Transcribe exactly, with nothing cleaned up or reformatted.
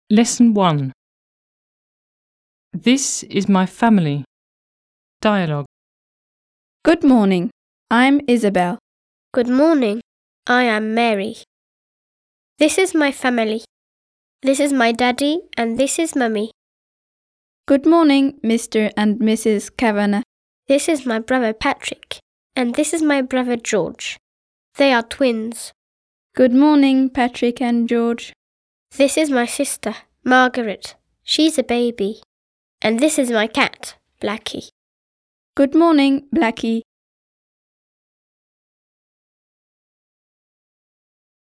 Lesson one. This is my family. Dialogue. Good morning. I'm Isabel. Good morning. I am Mary. This is my family. This is my daddy and this is mummy. Good morning, Mister and Missus Kavanagh. This is my brother Patrick and this is my brother George. They are twins. Good morning, Patrick and George. This is my sister, Margaret. She's a baby. And this is my cat, Blackie. Good morning, Blackie